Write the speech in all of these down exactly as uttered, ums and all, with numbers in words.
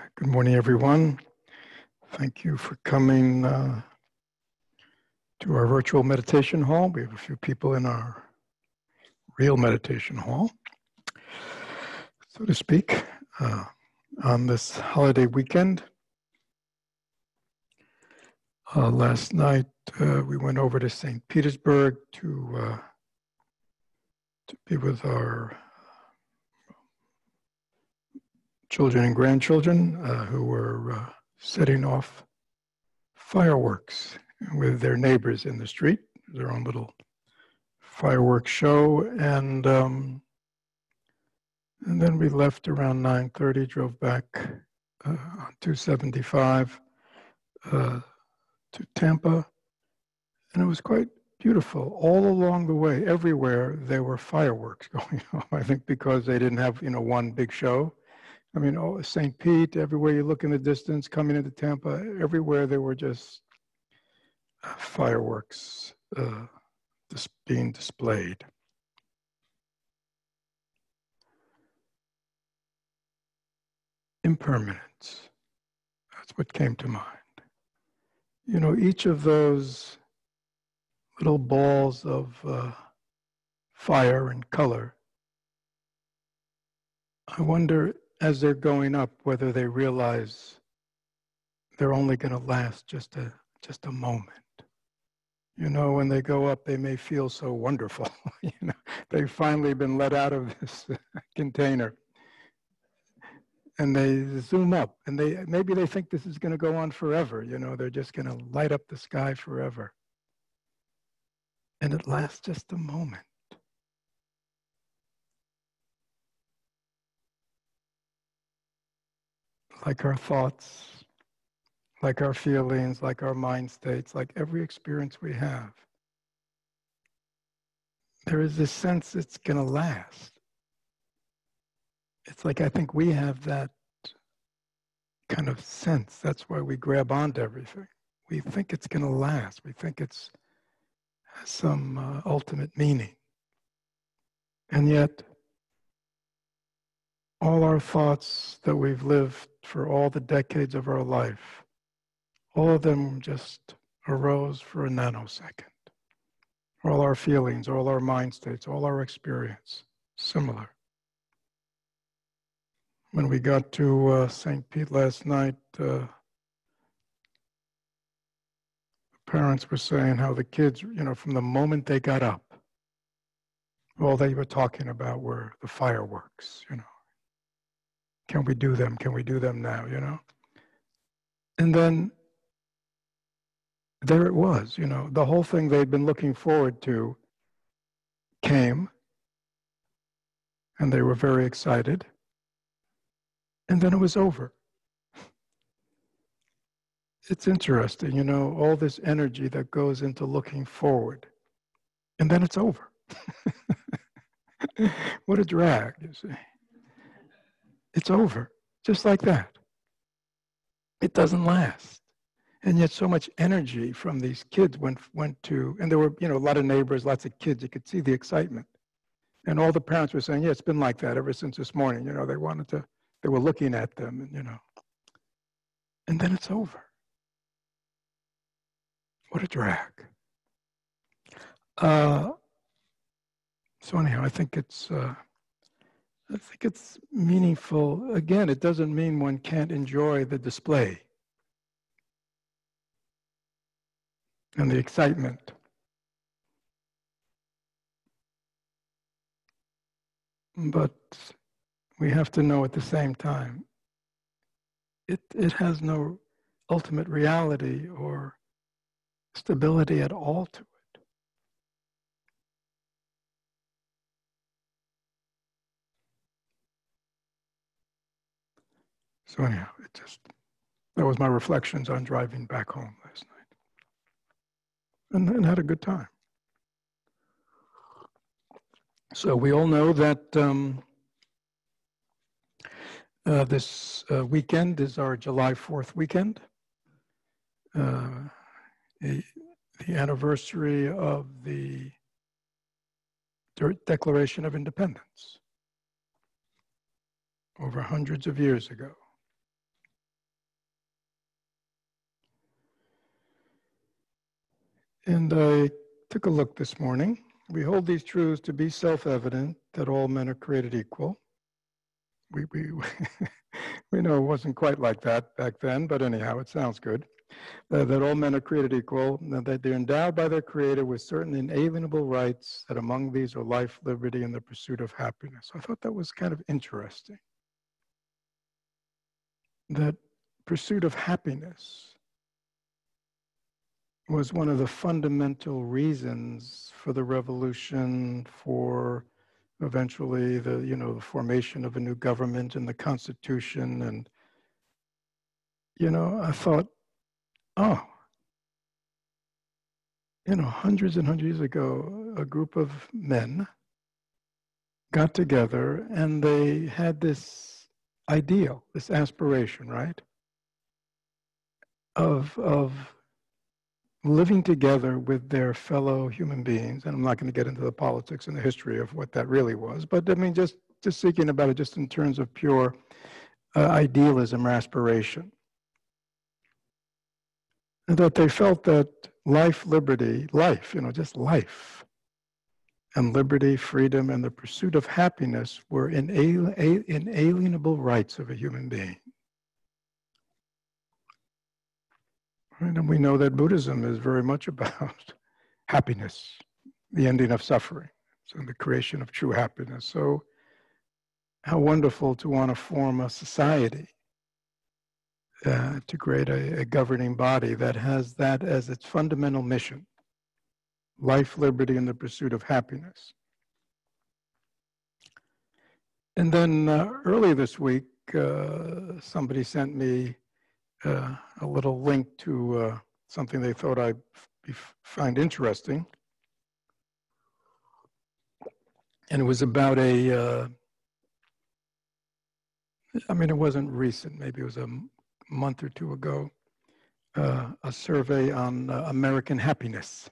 Good morning, everyone. Thank you for coming uh, to our virtual meditation hall. We have a few people in our real meditation hall, so to speak, uh, on this holiday weekend. Uh, last night, uh, we went over to Saint Petersburg to, uh, to be with our children and grandchildren uh, who were uh, setting off fireworks with their neighbors in the street, their own little fireworks show. And um, and then we left around nine thirty, drove back uh, on two seventy-five uh, to Tampa. And it was quite beautiful. All along the way, everywhere, there were fireworks going on. I think because they didn't have, you know, one big show. I mean, oh, Saint Pete, everywhere you look in the distance, coming into Tampa, everywhere there were just uh, fireworks uh, just being displayed. Impermanence, that's what came to mind. You know, each of those little balls of uh, fire and color, I wonder, as they're going up, whether they realize they're only going to last just a just a moment. You know, when they go up, they may feel so wonderful. You know, they've finally been let out of this container, and they zoom up, and they maybe they think this is going to go on forever. You know, they're just going to light up the sky forever, and it lasts just a moment. Like our thoughts, like our feelings, like our mind states, like every experience we have. There is this sense it's going to last. It's like I think we have that kind of sense. That's why we grab onto everything. We think it's going to last. We think it's has some uh, ultimate meaning. And yet, all our thoughts that we've lived for all the decades of our life, all of them just arose for a nanosecond. All our feelings, all our mind states, all our experience, similar. When we got to uh, Saint Pete last night, uh, parents were saying how the kids, you know, from the moment they got up, all they were talking about were the fireworks, you know. Can we do them? Can we do them now, you know? And then there it was, you know, the whole thing they'd been looking forward to came, and they were very excited, and then it was over. It's interesting, you know, all this energy that goes into looking forward, and then it's over. What a drag, you see. It's over, just like that. It doesn't last. And yet so much energy from these kids went, went to, and there were, you know, a lot of neighbors, lots of kids, you could see the excitement. And all the parents were saying, yeah, it's been like that ever since this morning. You know, they wanted to, they were looking at them, and, you know. And then it's over. What a drag. Uh, so anyhow, I think it's, uh, I think it's meaningful. Again, it doesn't mean one can't enjoy the display and the excitement. But we have to know at the same time, it, it has no ultimate reality or stability at all to it. So anyhow, it just, that was my reflections on driving back home last night. And, and had a good time. So we all know that um, uh, this uh, weekend is our July fourth weekend, uh, the, the anniversary of the Declaration of Independence, over hundreds of years ago. And I took a look this morning. We hold these truths to be self-evident that all men are created equal. We, we, we know it wasn't quite like that back then, but anyhow, it sounds good. Uh, that all men are created equal, and that they're endowed by their Creator with certain inalienable rights, that among these are life, liberty, and the pursuit of happiness. I thought that was kind of interesting. That pursuit of happiness was one of the fundamental reasons for the revolution, for eventually the, you know, the formation of a new government and the Constitution. And, you know, I thought, oh, you know, hundreds and hundreds ago, a group of men got together and they had this ideal, this aspiration, right? Of, of living together with their fellow human beings. And I'm not going to get into the politics and the history of what that really was, but I mean, just, just thinking about it just in terms of pure uh, idealism or aspiration. And that they felt that life, liberty, life, you know, just life, and liberty, freedom, and the pursuit of happiness were inalienable rights of a human being. Right? And we know that Buddhism is very much about happiness, the ending of suffering, so the creation of true happiness. So how wonderful to want to form a society, uh, to create a, a governing body that has that as its fundamental mission. Life, liberty, and the pursuit of happiness. And then uh, early this week, uh, somebody sent me uh, a little link to uh, something they thought I'd find interesting. And it was about a, uh, I mean, it wasn't recent, maybe it was a month or two ago, uh, a survey on uh, American happiness.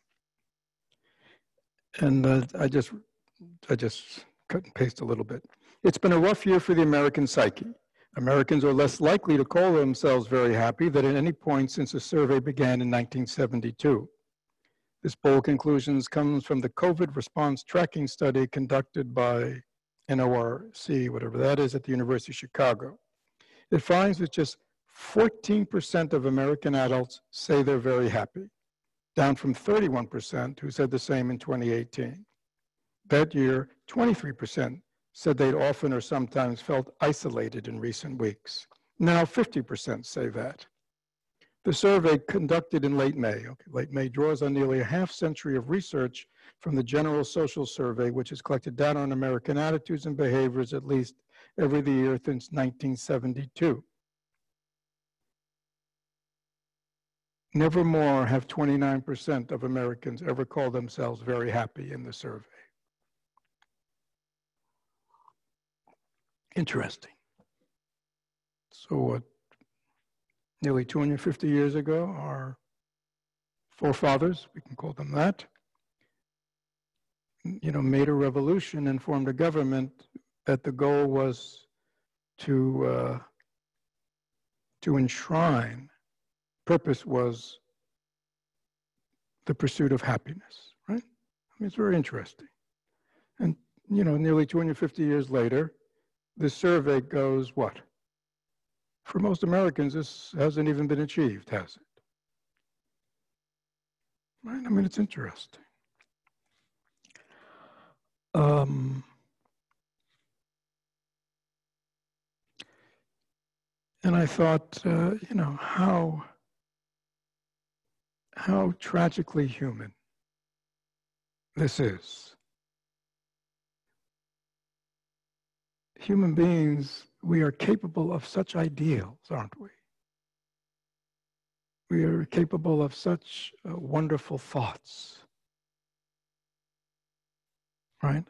And uh, I just, I just cut and paste a little bit. It's been a rough year for the American psyche. Americans are less likely to call themselves very happy than at any point since the survey began in nineteen seventy-two. This bold conclusion comes from the COVID response tracking study conducted by N O R C, whatever that is, at the University of Chicago. It finds that just fourteen percent of American adults say they're very happy, down from thirty-one percent who said the same in twenty eighteen. That year, twenty-three percent said they'd often or sometimes felt isolated in recent weeks. Now fifty percent say that. The survey, conducted in late May, okay, late May, draws on nearly a half century of research from the General Social Survey, which has collected data on American attitudes and behaviors at least every year since nineteen seventy-two. Never more have twenty-nine percent of Americans ever called themselves very happy in the survey. Interesting. So what, nearly two hundred fifty years ago, our forefathers, we can call them that, you know, made a revolution and formed a government that the goal was to, uh, to enshrine, purpose was the pursuit of happiness, right? I mean, it's very interesting. And, you know, nearly two hundred fifty years later, this survey goes what? For most Americans, this hasn't even been achieved, has it? Right? I mean, it's interesting. Um, and I thought, uh, you know, how, how tragically human this is. Human beings, we are capable of such ideals, aren't we? We are capable of such uh, wonderful thoughts, right?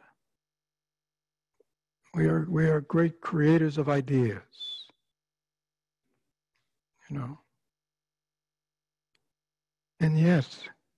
We are, we are great creators of ideas, you know. And yet,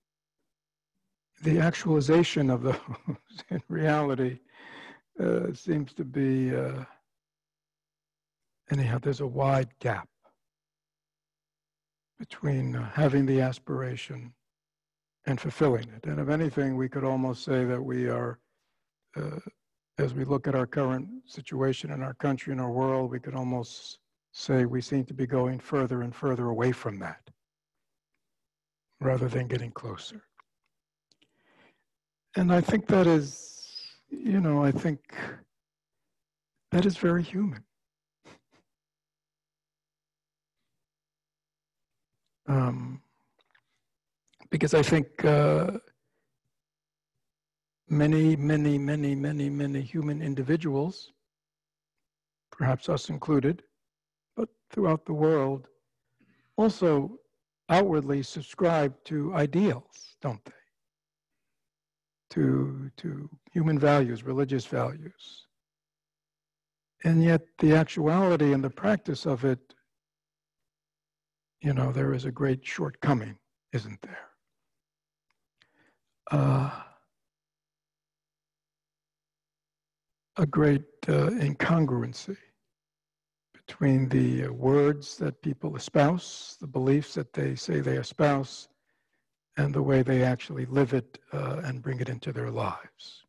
the actualization of those in reality uh, seems to be, uh, anyhow, there's a wide gap between uh, having the aspiration and fulfilling it. And if anything, we could almost say that we are, uh, as we look at our current situation in our country and our world, we could almost say we seem to be going further and further away from that, rather than getting closer. And I think that is, you know, I think that is very human. Um, because I think uh, many, many, many, many, many human individuals, perhaps us included, but throughout the world, also outwardly subscribe to ideals, don't they? To, to human values, religious values. And yet the actuality and the practice of it, you know, there is a great shortcoming, isn't there? Uh, a great uh, incongruency between the uh, words that people espouse, the beliefs that they say they espouse, and the way they actually live it uh, and bring it into their lives.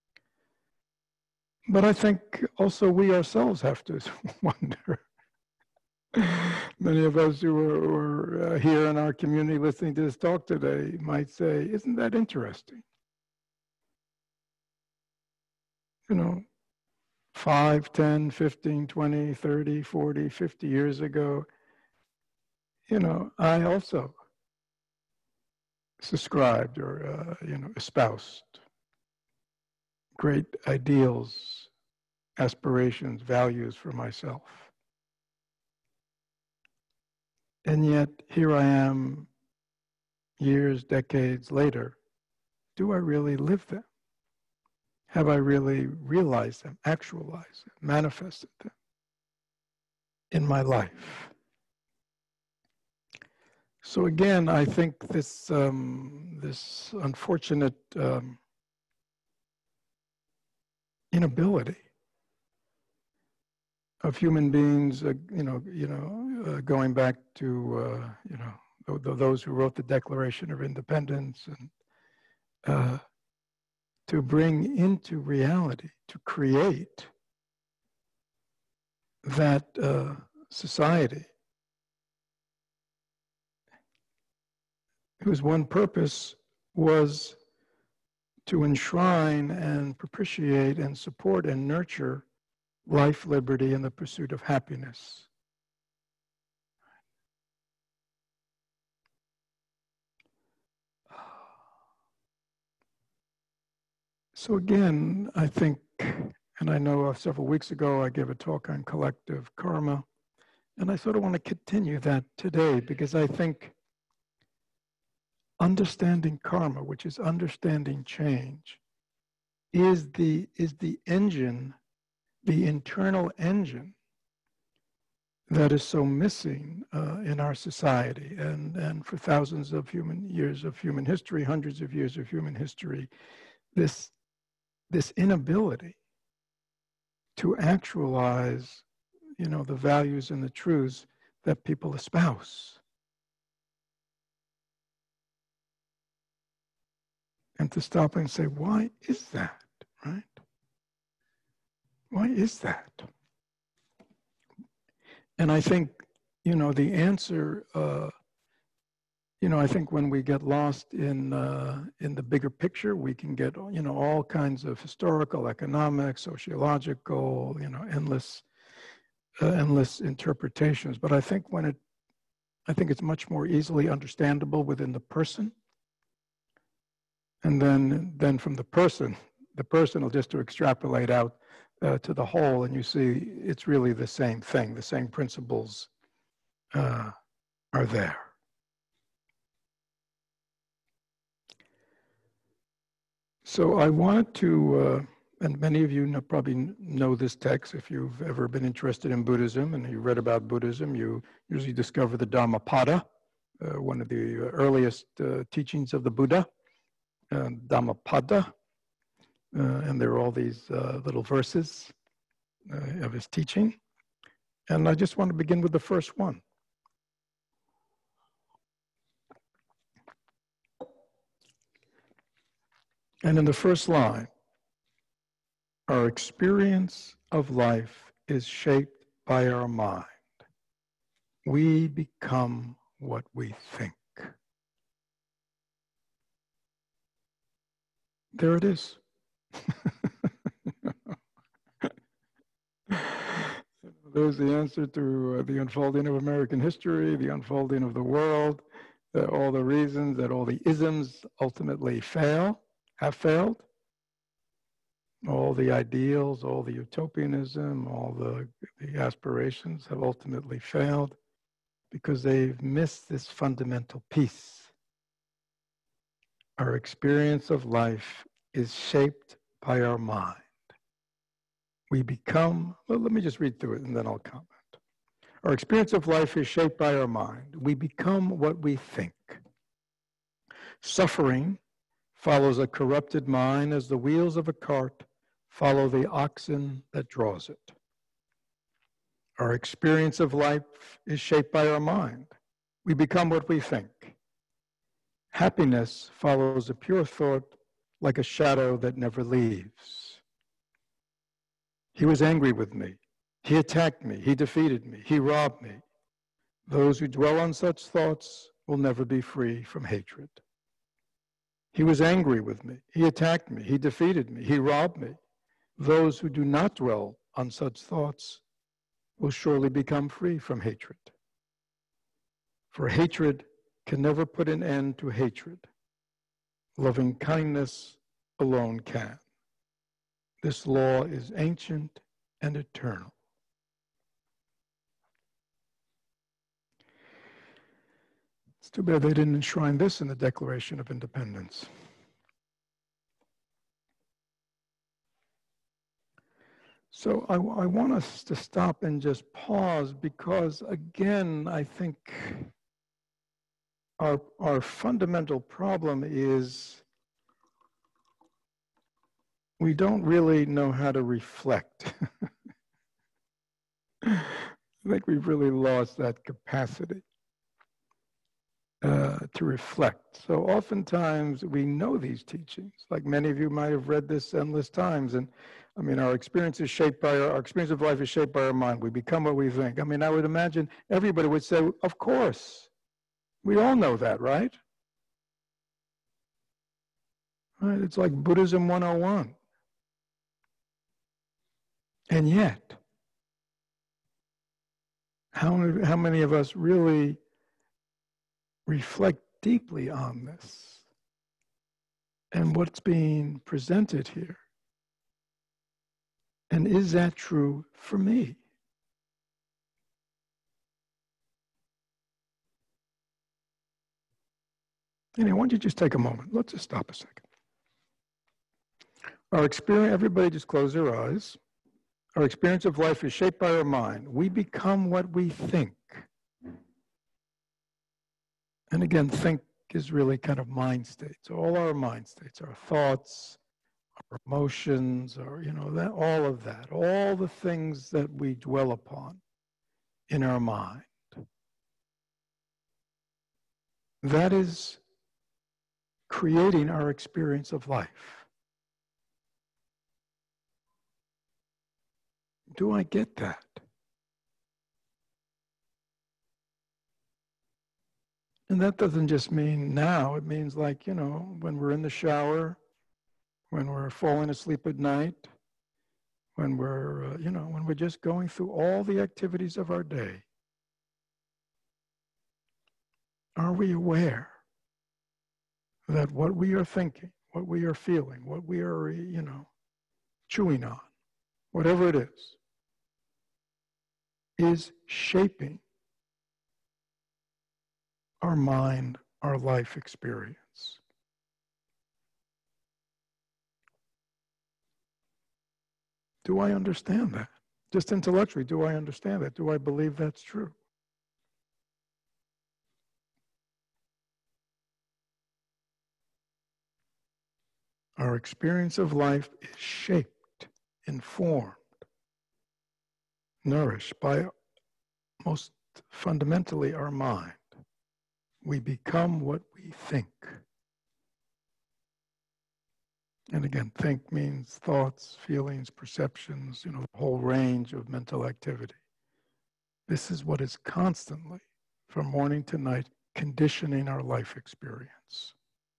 But I think also we ourselves have to wonder. Many of us who are, who are uh, here in our community listening to this talk today might say, isn't that interesting? You know, five, ten, fifteen, twenty, thirty, forty, fifty years ago, you know, I also subscribed or, uh, you know, espoused great ideals, aspirations, values for myself. And yet here I am, years, decades later, do I really live them? Have I really realized them, actualized them, manifested them in my life? So again, I think this, um, this unfortunate um, inability of human beings, uh, you know, you know, uh, going back to, uh, you know, th those who wrote the Declaration of Independence, and uh, to bring into reality, to create that uh, society whose one purpose was to enshrine and propitiate and support and nurture life, liberty, and the pursuit of happiness. So again, I think, and I know several weeks ago I gave a talk on collective karma, and I sort of want to continue that today, because I think understanding karma, which is understanding change, is the, is the engine, the internal engine that is so missing uh, in our society, and, and for thousands of human years of human history, hundreds of years of human history, this, this inability to actualize, you know, the values and the truths that people espouse. And to stop and say, why is that, right? Why is that? And I think, you know, the answer, uh, you know, I think when we get lost in, uh, in the bigger picture, we can get, you know, all kinds of historical, economic, sociological, you know, endless, uh, endless interpretations. But I think when it, I think it's much more easily understandable within the person. And then, then from the person, the personal, just to extrapolate out uh, to the whole, and you see it's really the same thing, the same principles uh, are there. So I wanted to, uh, and many of you know, probably know this text if you've ever been interested in Buddhism and you read about Buddhism, you usually discover the Dhammapada, uh, one of the earliest uh, teachings of the Buddha, uh, Dhammapada. Uh, and there are all these uh, little verses uh, of his teaching. And I just want to begin with the first one. And in the first line, our experience of life is shaped by our mind. We become what we think. There it is. There's the answer to uh, the unfolding of American history, the unfolding of the world, uh, all the reasons that all the isms ultimately fail, have failed. All the ideals, all the utopianism, all the, the aspirations have ultimately failed because they've missed this fundamental piece. Our experience of life is shaped by our mind. We become, well, let me just read through it and then I'll comment. Our experience of life is shaped by our mind. We become what we think. Suffering follows a corrupted mind as the wheels of a cart follow the oxen that draws it. Our experience of life is shaped by our mind. We become what we think. Happiness follows a pure thought like a shadow that never leaves. He was angry with me. He attacked me. He defeated me. He robbed me. Those who dwell on such thoughts will never be free from hatred. He was angry with me. He attacked me. He defeated me. He robbed me. Those who do not dwell on such thoughts will surely become free from hatred. For hatred can never put an end to hatred. Loving kindness alone can. This law is ancient and eternal. It's too bad they didn't enshrine this in the Declaration of Independence. So I, I want us to stop and just pause because, again, I think our, our fundamental problem is we don't really know how to reflect. I think we've really lost that capacity uh, to reflect. So oftentimes we know these teachings, like many of you might have read this endless times. And I mean, our experience is shaped by our, our experience of life is shaped by our mind. We become what we think. I mean, I would imagine everybody would say, of course. We all know that, right? Right? It's like Buddhism one oh one. And yet, how, how many of us really reflect deeply on this and what's being presented here? And is that true for me? Anyway, why don't you just take a moment? Let's just stop a second. Our experience, everybody just close their eyes. Our experience of life is shaped by our mind. We become what we think. And again, think is really kind of mind states. All our mind states, our thoughts, our emotions, or, you know, that, all of that, all the things that we dwell upon in our mind. That is creating our experience of life. Do I get that? And that doesn't just mean now. It means, like, you know, when we're in the shower, when we're falling asleep at night, when we're, uh, you know, when we're just going through all the activities of our day. Are we aware that what we are thinking, what we are feeling, what we are, you know, chewing on, whatever it is, is shaping our mind, our life experience? Do I understand that? Just intellectually, do I understand that? Do I believe that's true? Our experience of life is shaped, informed, nourished by, most fundamentally, our mind. We become what we think. And again, think means thoughts, feelings, perceptions, you know, the whole range of mental activity. This is what is constantly, from morning to night, conditioning our life experience.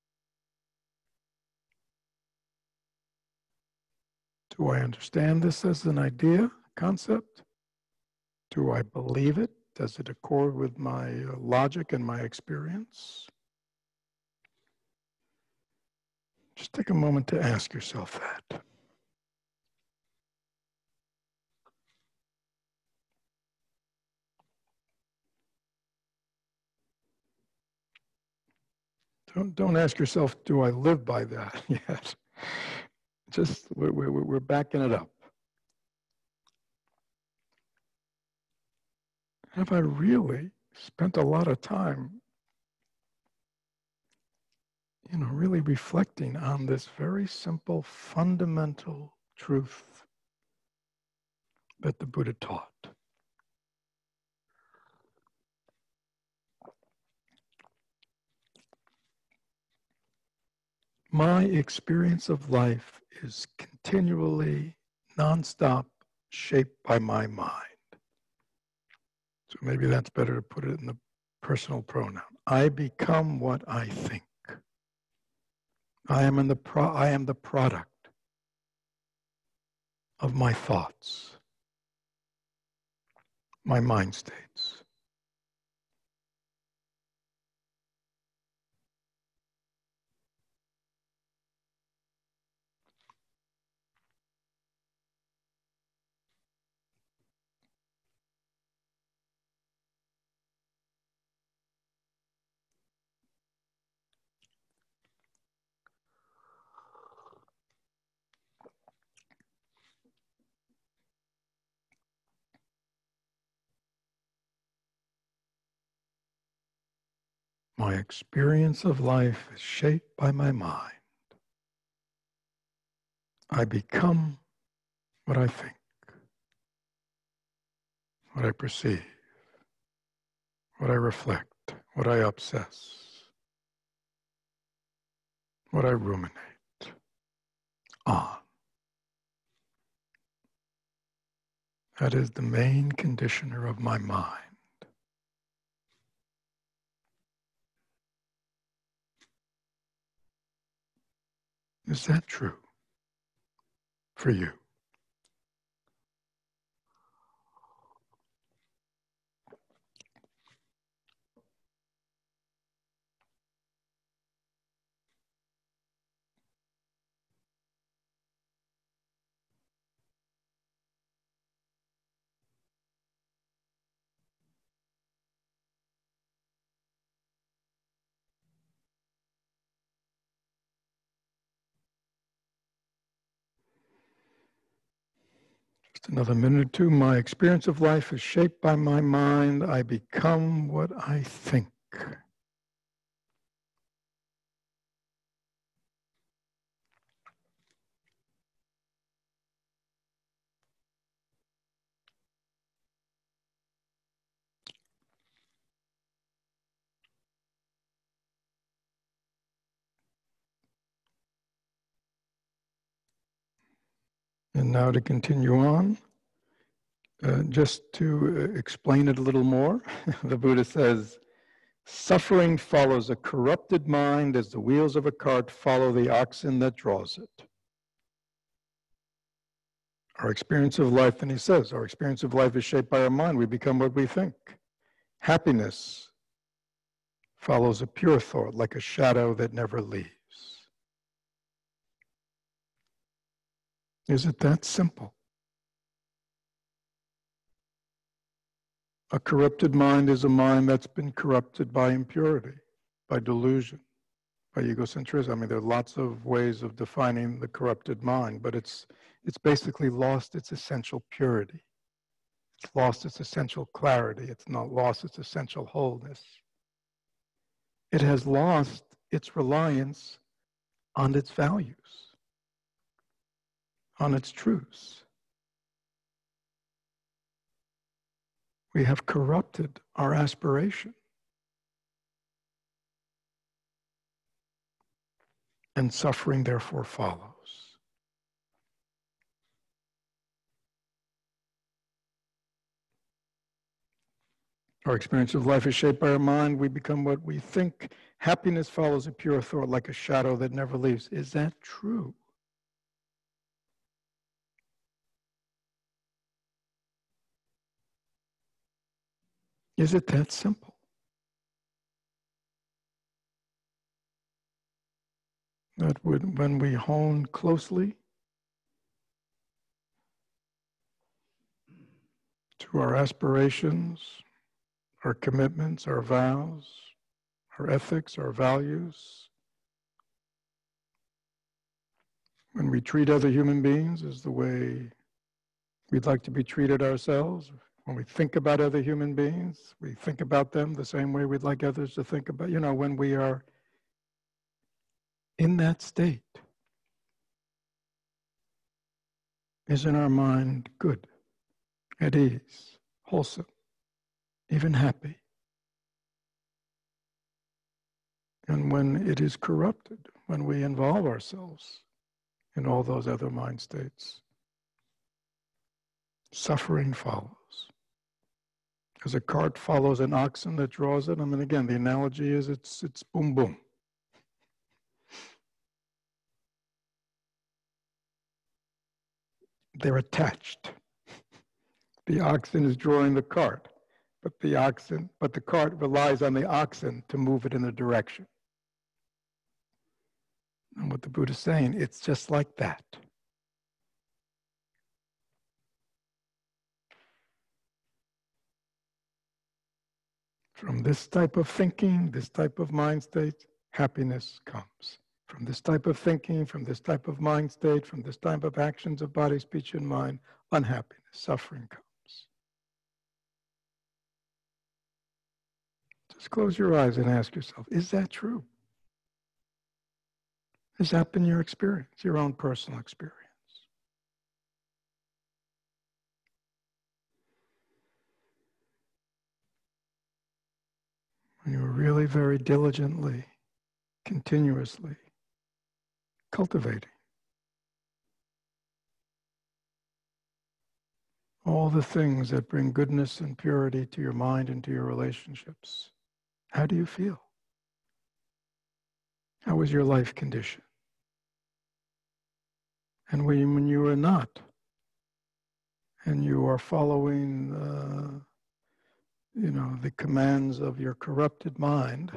Do I understand this as an idea, concept? Do I believe it? Does it accord with my logic and my experience? Just take a moment to ask yourself that. Don't, don't ask yourself, do I live by that yet? Just, we're, we're, we're backing it up. Have I really spent a lot of time, you know, really reflecting on this very simple, fundamental truth that the Buddha taught? My experience of life is continually, nonstop, shaped by my mind. So maybe that's better to put it in the personal pronoun. I become what I think. I am in the pro- I am the product of my thoughts, my mind states. My experience of life is shaped by my mind. I become what I think, what I perceive, what I reflect, what I obsess, what I ruminate on. That is the main conditioner of my mind. Is that true for you? Just another minute or two. My experience of life is shaped by my mind. I become what I think. And now to continue on, uh, just to explain it a little more, the Buddha says, suffering follows a corrupted mind as the wheels of a cart follow the oxen that draws it. Our experience of life, then he says, our experience of life is shaped by our mind. We become what we think. Happiness follows a pure thought, like a shadow that never leaves. Is it that simple? A corrupted mind is a mind that's been corrupted by impurity, by delusion, by egocentrism. I mean, there are lots of ways of defining the corrupted mind, but it's it's basically lost its essential purity. It's lost its essential clarity. It's not lost its essential wholeness. It has lost its reliance on its values, on its truths. We have corrupted our aspiration. And suffering therefore follows. Our experience of life is shaped by our mind. We become what we think. Happiness follows a pure thought like a shadow that never leaves. Is that true? Is it that simple? That would, when we hone closely to our aspirations, our commitments, our vows, our ethics, our values, when we treat other human beings as the way we'd like to be treated ourselves, when we think about other human beings, we think about them the same way we'd like others to think about, you know, when we are in that state, isn't our mind good, at ease, wholesome, even happy? And when it is corrupted, when we involve ourselves in all those other mind states, suffering follows. As a cart follows an oxen that draws it, I mean, again, the analogy is it's, it's boom, boom. They're attached. The oxen is drawing the cart, but the oxen, but the cart relies on the oxen to move it in a direction. And what the Buddha is saying, it's just like that. From this type of thinking, this type of mind state, happiness comes. From this type of thinking, from this type of mind state, from this type of actions of body, speech, and mind, unhappiness, suffering comes. Just close your eyes and ask yourself, is that true? Has that been your experience, your own personal experience? When you were really very diligently, continuously cultivating all the things that bring goodness and purity to your mind and to your relationships, how do you feel? How is your life condition? And when, when you are not, and you are following, uh, you know, the commands of your corrupted mind,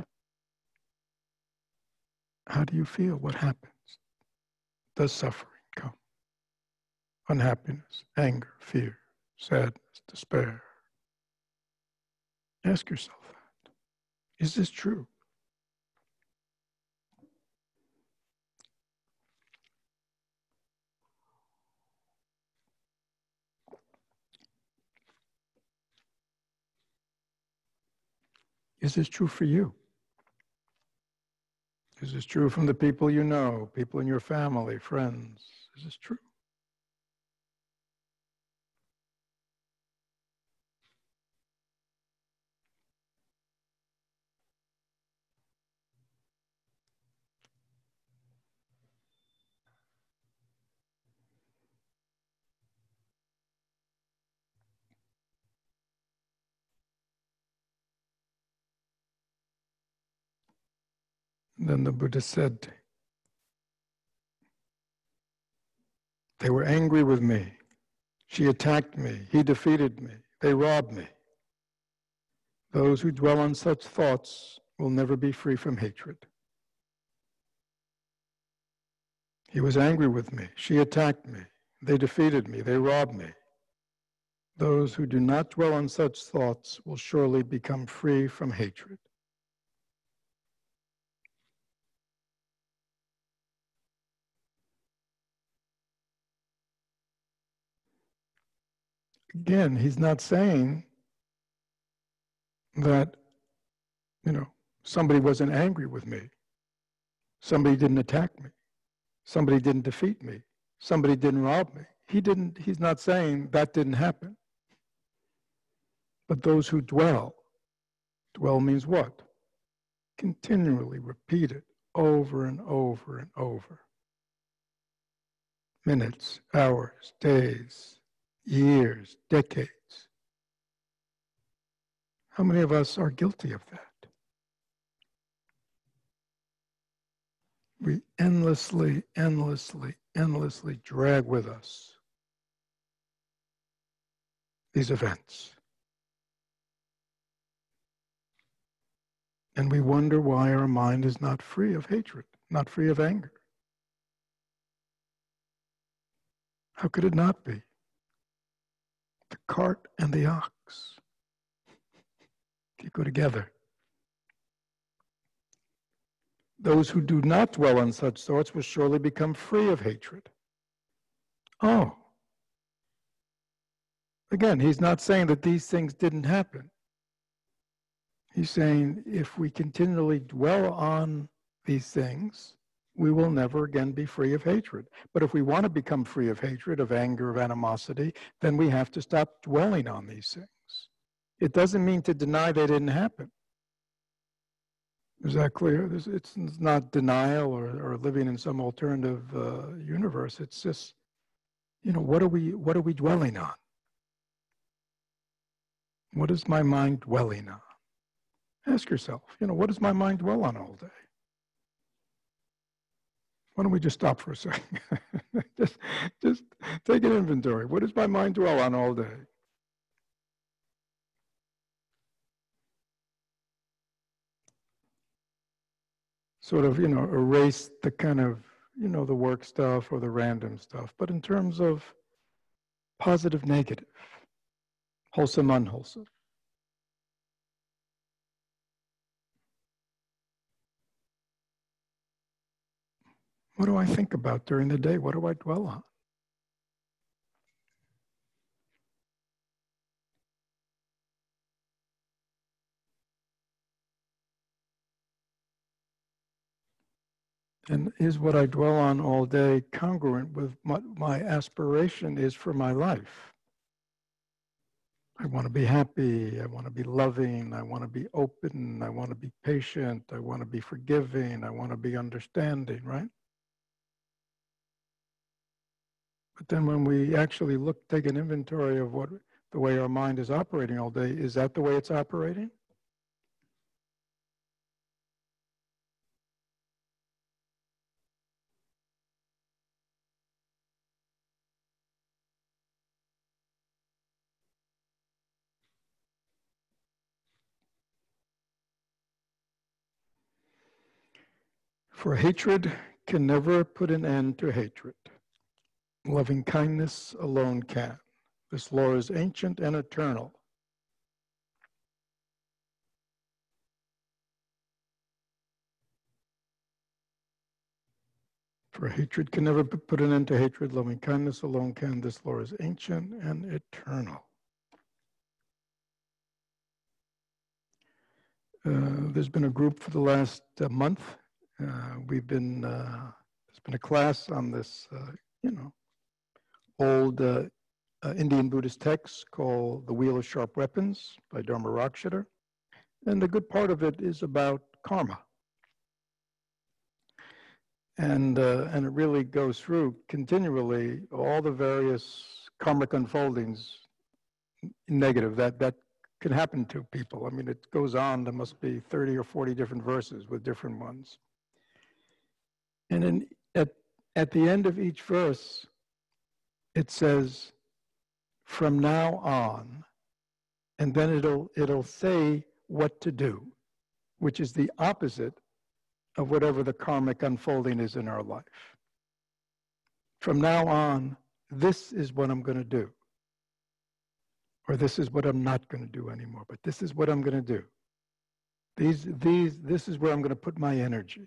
how do you feel? What happens? Does suffering come? Unhappiness, anger, fear, sadness, despair. Ask yourself that. Is this true? Is this true for you? Is this true from the people you know, people in your family, friends? Is this true? Then the Buddha said, they were angry with me. She attacked me. He defeated me. They robbed me. Those who dwell on such thoughts will never be free from hatred. He was angry with me. She attacked me. They defeated me. They robbed me. Those who do not dwell on such thoughts will surely become free from hatred. Again, he's not saying that, you know, somebody wasn't angry with me. Somebody didn't attack me. Somebody didn't defeat me. Somebody didn't rob me. He didn't, he's not saying that didn't happen. But those who dwell, dwell means what? Continually repeat it over and over and over. Minutes, hours, days, years, decades. How many of us are guilty of that? We endlessly, endlessly, endlessly drag with us these events. And we wonder why our mind is not free of hatred, not free of anger. How could it not be? The cart and the ox, they go together. Those who do not dwell on such thoughts will surely become free of hatred. Oh. Again, he's not saying that these things didn't happen. He's saying if we continually dwell on these things, we will never again be free of hatred. But if we want to become free of hatred, of anger, of animosity, then we have to stop dwelling on these things. It doesn't mean to deny they didn't happen. Is that clear? It's not denial or, or living in some alternative uh, universe. It's just, you know, what are we, what are we dwelling on? What is my mind dwelling on? Ask yourself, you know, what does my mind dwell on all day? Why don't we just stop for a second? just, just take an inventory. What does my mind dwell on all day? Sort of, you know, erase the kind of, you know, the work stuff or the random stuff. But in terms of positive, negative, wholesome, unwholesome. What do I think about during the day? What do I dwell on? And is what I dwell on all day congruent with what my aspiration is for my life? I want to be happy, I want to be loving, I want to be open, I want to be patient, I want to be forgiving, I want to be understanding, right? But then when we actually look, take an inventory of what the way our mind is operating all day, is that the way it's operating? For hatred can never put an end to hatred. Loving kindness alone can. This law is ancient and eternal. For hatred can never put an end to hatred. Loving kindness alone can. This law is ancient and eternal. Uh, there's been a group for the last uh, month. Uh, we've been, uh, there's been a class on this, uh, you know, old uh, uh, Indian Buddhist text called The Wheel of Sharp Weapons by Dharma Rakshata. And the good part of it is about karma. And, uh, and it really goes through continually all the various karmic unfoldings, negative, that, that can happen to people. I mean, it goes on, there must be thirty or forty different verses with different ones. And in, at, at the end of each verse, it says, from now on, and then it'll, it'll say what to do, which is the opposite of whatever the karmic unfolding is in our life. From now on, this is what I'm going to do. Or this is what I'm not going to do anymore, but this is what I'm going to do. These, these, this is where I'm going to put my energy.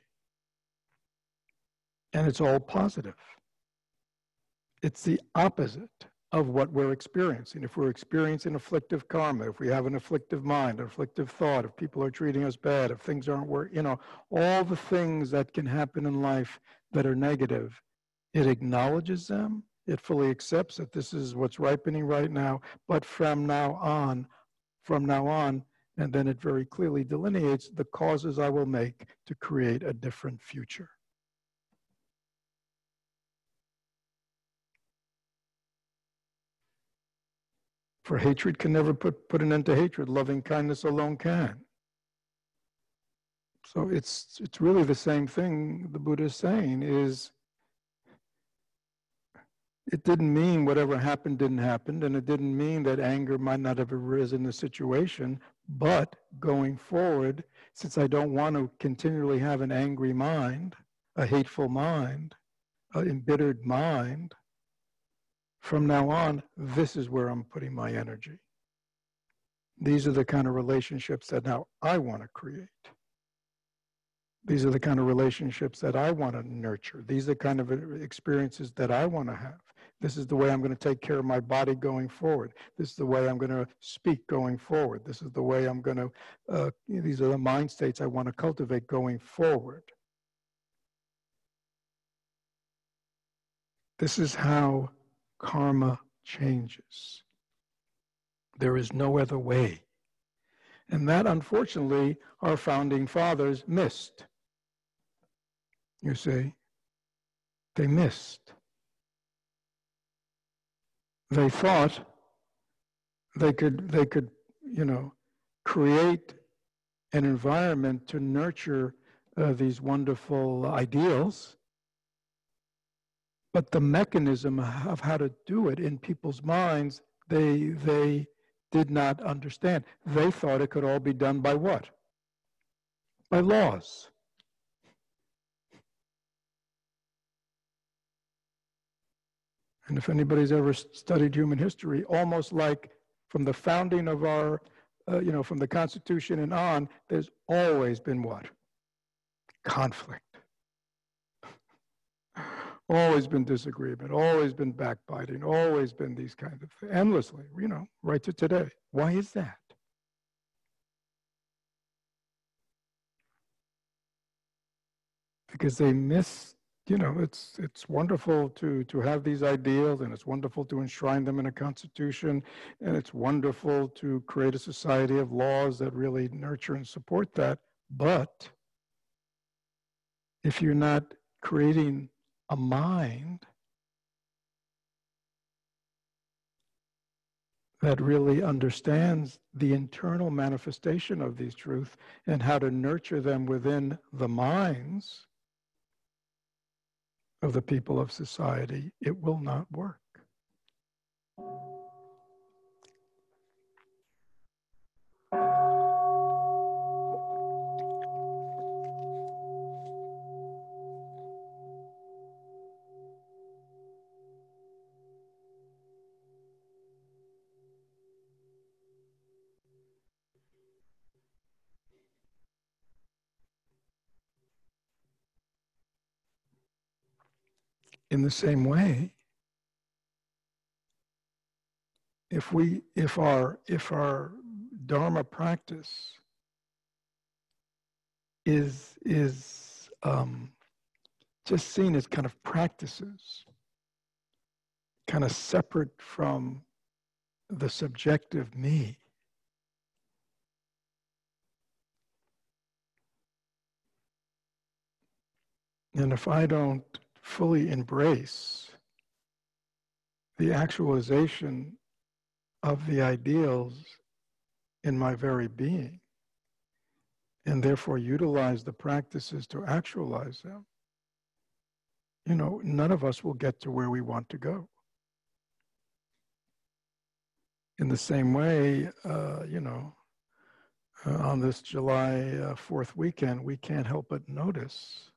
And it's all positive. It's the opposite of what we're experiencing. If we're experiencing afflictive karma, if we have an afflictive mind, an afflictive thought, if people are treating us bad, if things aren't working, you know, all the things that can happen in life that are negative, it acknowledges them, it fully accepts that this is what's ripening right now, but from now on, from now on, and then it very clearly delineates the causes I will make to create a different future. For hatred can never put, put an end to hatred. Loving kindness alone can. So it's, it's really the same thing the Buddha is saying is, it didn't mean whatever happened didn't happen, and it didn't mean that anger might not have arisen in the situation, but going forward, since I don't want to continually have an angry mind, a hateful mind, an embittered mind, from now on, this is where I'm putting my energy. These are the kind of relationships that now I want to create. These are the kind of relationships that I want to nurture. These are the kind of experiences that I want to have. This is the way I'm going to take care of my body going forward. This is the way I'm going to speak going forward. This is the way I'm going to, uh, these are the mind states I want to cultivate going forward. This is how karma changes. There is no other way. And that, unfortunately, our founding fathers missed. You see, they missed. They thought they could, they could, you know, create an environment to nurture uh, these wonderful ideals, but the mechanism of how to do it in people's minds, they, they did not understand. They thought it could all be done by what? By laws. And if anybody's ever studied human history, almost like from the founding of our, uh, you know, from the Constitution and on, there's always been what? Conflict. Always been disagreement, always been backbiting, always been these kinds of things, endlessly, you know, right to today. Why is that? Because they miss, you know, it's it's wonderful to to have these ideals, and it's wonderful to enshrine them in a constitution, and it's wonderful to create a society of laws that really nurture and support that. But if you're not creating a mind that really understands the internal manifestation of these truths and how to nurture them within the minds of the people of society, it will not work. In the same way, if we, if our, if our Dharma practice is is um, just seen as kind of practices, kind of separate from the subjective me, and if I don't fully embrace the actualization of the ideals in my very being, and therefore utilize the practices to actualize them, you know, none of us will get to where we want to go. In the same way, uh, you know, uh, on this July uh, fourth weekend, we can't help but notice,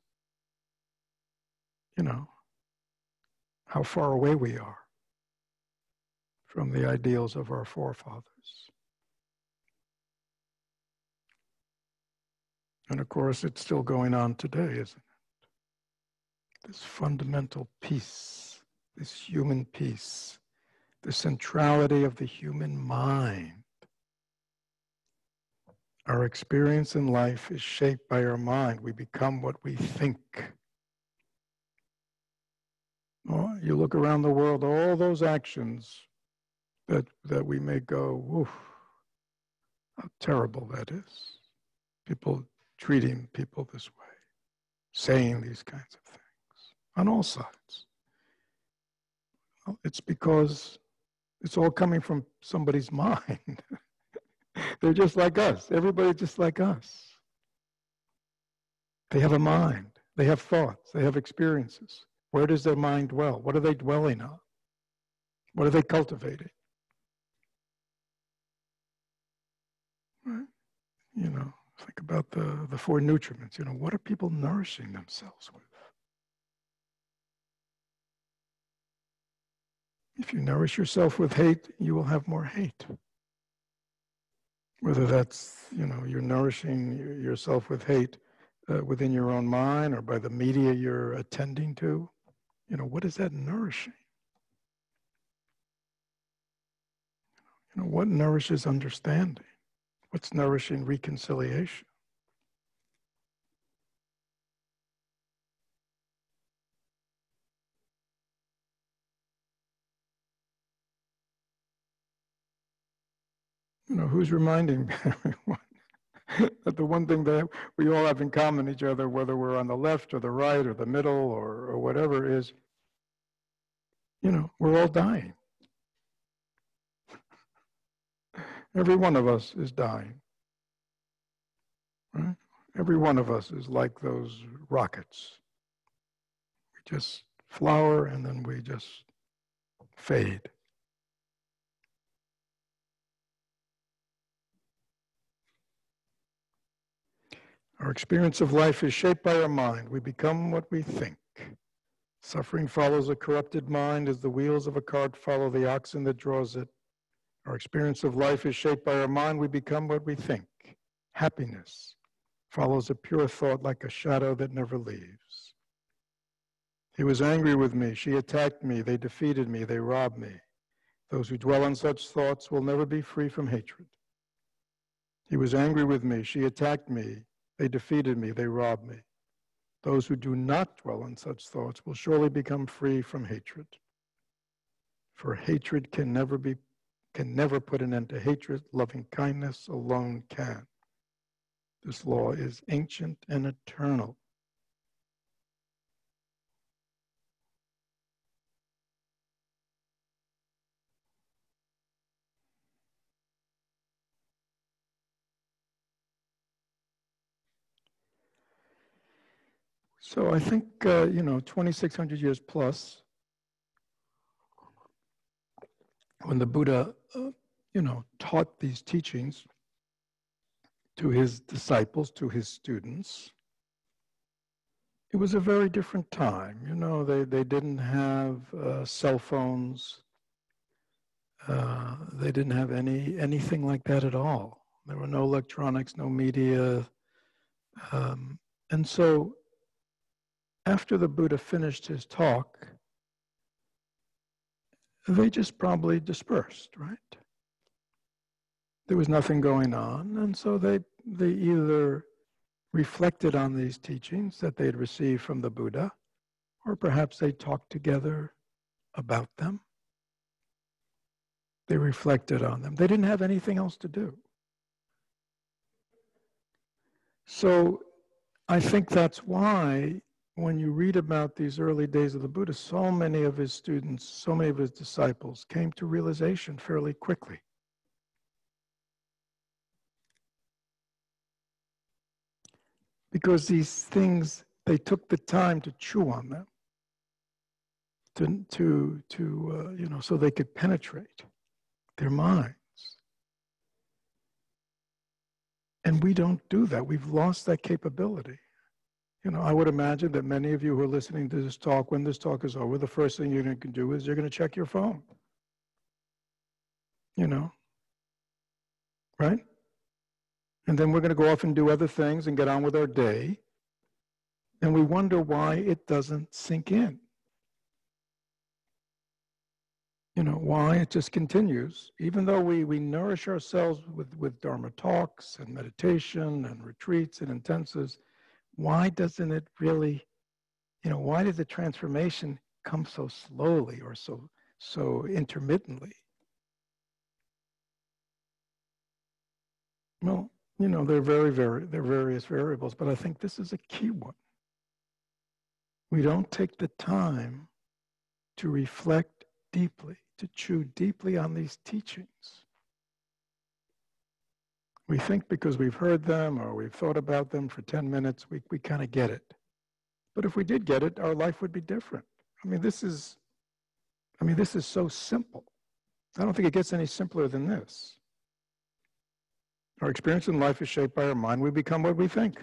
you know, how far away we are from the ideals of our forefathers. And of course, it's still going on today, isn't it? This fundamental peace, this human peace, the centrality of the human mind. Our experience in life is shaped by our mind. We become what we think. Well, you look around the world, all those actions that, that we may go, woof, how terrible that is. People treating people this way, saying these kinds of things on all sides. Well, it's because It's all coming from somebody's mind. They're just like us. Everybody's just like us. They have a mind. They have thoughts. They have experiences. Where does their mind dwell? What are they dwelling on? What are they cultivating? Right? You know, think about the, the four nutriments. You know, what are people nourishing themselves with? If you nourish yourself with hate, you will have more hate. Whether that's, you know, you're nourishing yourself with hate uh, within your own mind or by the media you're attending to, you know, what is that nourishing? You know, what nourishes understanding? What's nourishing reconciliation? You know, who's reminding everyone that the one thing that we all have in common each other, whether we're on the left or the right or the middle or, or whatever, is, you know, we're all dying. Every one of us is dying. Right? Every one of us is like those rockets. We just flower and then we just fade. Our experience of life is shaped by our mind. We become what we think. Suffering follows a corrupted mind as the wheels of a cart follow the oxen that draws it. Our experience of life is shaped by our mind. We become what we think. Happiness follows a pure thought like a shadow that never leaves. He was angry with me. She attacked me. They defeated me. They robbed me. Those who dwell on such thoughts will never be free from hatred. He was angry with me. She attacked me. They defeated me. They robbed me. Those who do not dwell on such thoughts will surely become free from hatred. For hatred can never be, can never put an end to hatred. Loving kindness alone can. This law is ancient and eternal. So I think, uh, you know, twenty-six hundred years plus, when the Buddha, uh, you know, taught these teachings to his disciples, to his students, it was a very different time. You know, they, they didn't have uh, cell phones. Uh, they didn't have any anything like that at all. There were no electronics, no media. Um, and so after the Buddha finished his talk, they just probably dispersed, right? There was nothing going on. And so they, they either reflected on these teachings that they had received from the Buddha, or perhaps they talked together about them. They reflected on them. They didn't have anything else to do. So I think that's why when you read about these early days of the Buddha, so many of his students, so many of his disciples came to realization fairly quickly. Because these things, they took the time to chew on them, to, to, to uh, you know, so they could penetrate their minds. And we don't do that. We've lost that capability. You know, I would imagine that many of you who are listening to this talk, when this talk is over, the first thing you're going to do is you're going to check your phone. You know, right? And then we're going to go off and do other things and get on with our day. And we wonder why it doesn't sink in. You know, why it just continues, even though we, we nourish ourselves with, with Dharma talks and meditation and retreats and intensives, why doesn't it really, you know, why did the transformation come so slowly or so, so intermittently? Well, you know, there are very, very, there are various variables, but I think this is a key one. We don't take the time to reflect deeply, to chew deeply on these teachings. We think because we've heard them or we've thought about them for ten minutes, we, we kind of get it. But if we did get it, our life would be different. I mean, this is, I mean, this is so simple. I don't think it gets any simpler than this. Our experience in life is shaped by our mind. We become what we think.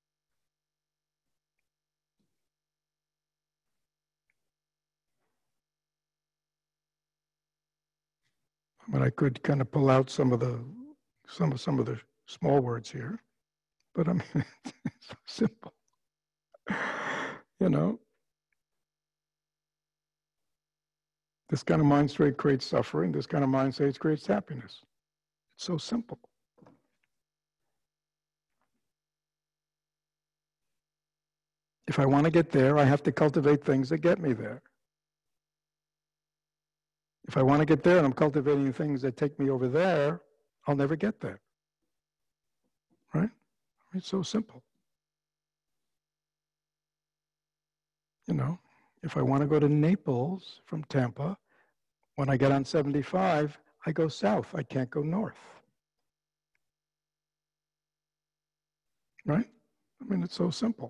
I mean, I could kind of pull out some of the some of some of the small words here, but I mean, it's so simple. You know, this kind of mind state creates suffering. This kind of mind state creates happiness. It's so simple. If I want to get there, I have to cultivate things that get me there. If I want to get there and I'm cultivating things that take me over there, I'll never get there. Right? It's so simple. You know, if I want to go to Naples from Tampa, when I get on seventy-five, I go south. I can't go north. Right? I mean, it's so simple.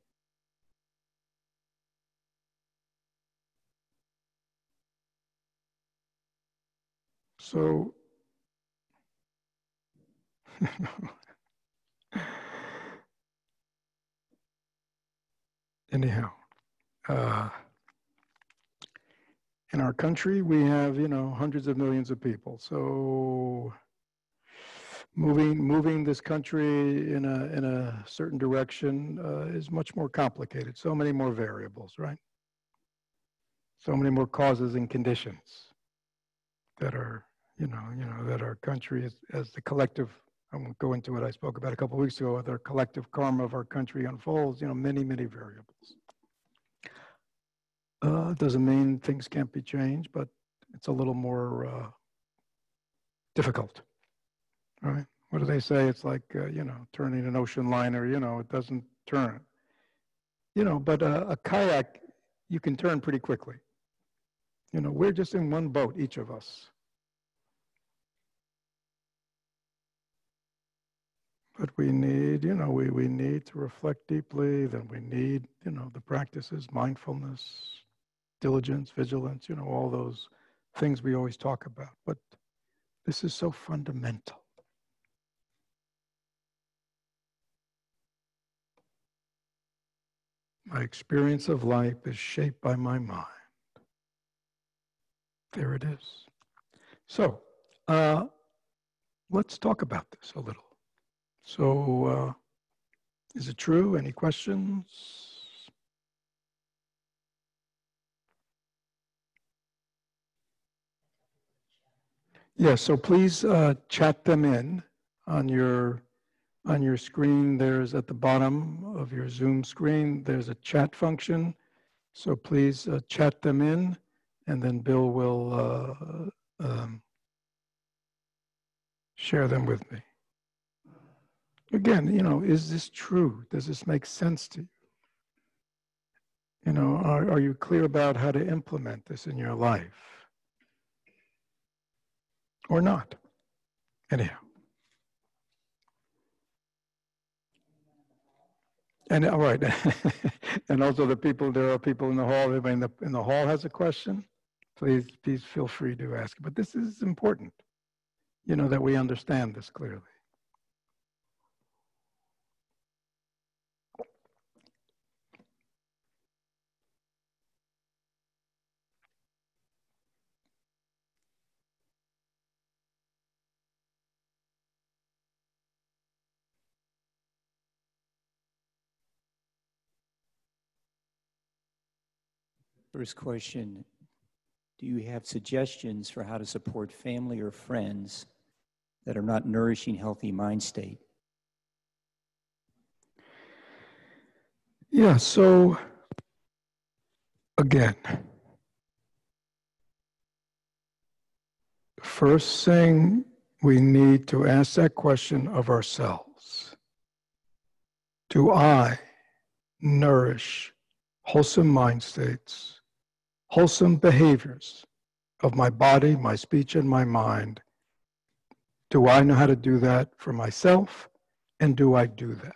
So, anyhow, uh, in our country, we have, you know, hundreds of millions of people. So moving moving this country in a in a certain direction uh, is much more complicated. So many more variables, right? So many more causes and conditions that are, you know, you know, that our country is, as the collective, I won't go into what I spoke about a couple of weeks ago, the collective karma of our country unfolds, you know, many, many variables. Uh, doesn't mean things can't be changed, but it's a little more uh, difficult, right? What do they say? It's like, uh, you know, turning an ocean liner, you know, it doesn't turn. You know, but uh, a kayak, you can turn pretty quickly. You know, we're just in one boat, each of us. But we need, you know, we, we need to reflect deeply, then we need, you know, the practices, mindfulness, diligence, vigilance, you know, all those things we always talk about. But this is so fundamental. My experience of life is shaped by my mind. There it is. So, uh, let's talk about this a little. So, uh, is it true? Any questions? Yes, yeah, so please uh, chat them in on your on your screen. There's at the bottom of your Zoom screen, there's a chat function. So please uh, chat them in, and then Bill will uh, um, share them with me. Again, you know, is this true? Does this make sense to you? You know, are, are you clear about how to implement this in your life? Or not? Anyhow. And all right, and also the people, there are people in the hall, everybody in the, in the hall has a question, please, please feel free to ask. But this is important, you know, that we understand this clearly. First question, do you have suggestions for how to support family or friends that are not nourishing healthy mind state? Yeah, so again, first thing we need to ask that question of ourselves. Do I nourish wholesome mind states, wholesome behaviors of my body, my speech, and my mind. Do I know how to do that for myself? And do I do that?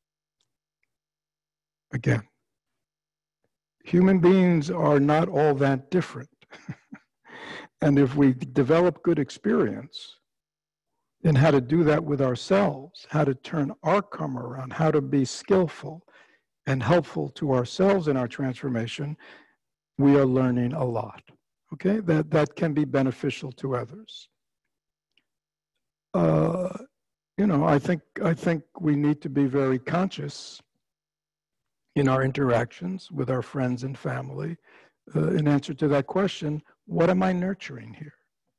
Again, human beings are not all that different. And if we develop good experience in how to do that with ourselves, how to turn our karma around, how to be skillful and helpful to ourselves in our transformation, we are learning a lot. Okay, that, that can be beneficial to others. Uh, you know, I think, I think we need to be very conscious in our interactions with our friends and family. Uh, in answer to that question, what am I nurturing here?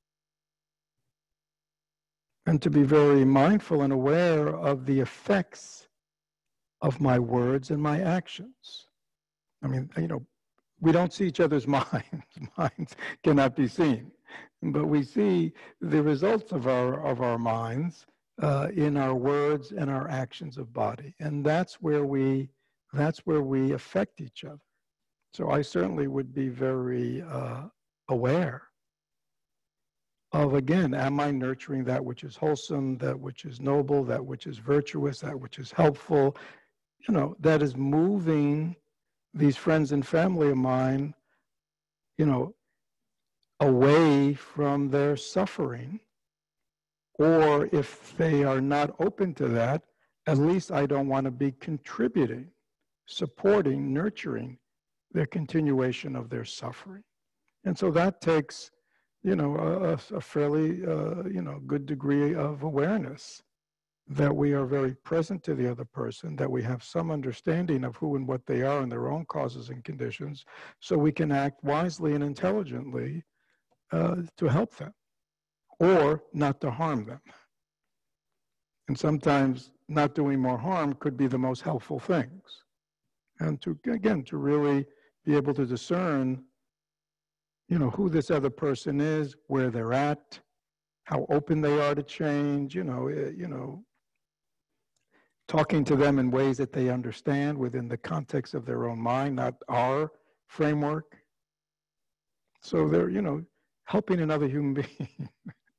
And to be very mindful and aware of the effects of my words and my actions. I mean, you know, we don't see each other's minds. Minds cannot be seen. But we see the results of our, of our minds uh, in our words and our actions of body. And that's where we, that's where we affect each other. So I certainly would be very uh, aware of, again, am I nurturing that which is wholesome, that which is noble, that which is virtuous, that which is helpful, you know, that is moving these friends and family of mine, you know, away from their suffering. Or if they are not open to that, at least I don't want to be contributing, supporting, nurturing their continuation of their suffering. And so that takes, you know, a, a fairly, uh, you know, good degree of awareness that we are very present to the other person, that we have some understanding of who and what they are and their own causes and conditions, so we can act wisely and intelligently uh, to help them, or not to harm them. And sometimes not doing more harm could be the most helpful things. And to, again, to really be able to discern, you know, who this other person is, where they're at, how open they are to change, you know, you know, talking to them in ways that they understand within the context of their own mind, not our framework. So they're, you know, helping another human being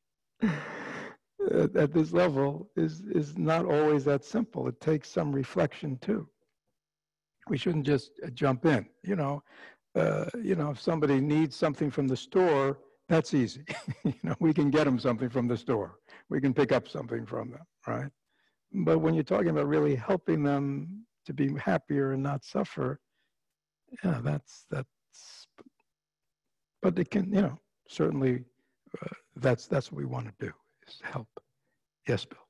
at, at this level is, is not always that simple. It takes some reflection too. We shouldn't just jump in, you know. Uh, you know, if somebody needs something from the store, that's easy. You know, we can get them something from the store. We can pick up something from them, right? But when you're talking about really helping them to be happier and not suffer, yeah, that's, that's, but it can, you know, certainly uh, that's, that's what we want to do, is to help. Yes, Bill.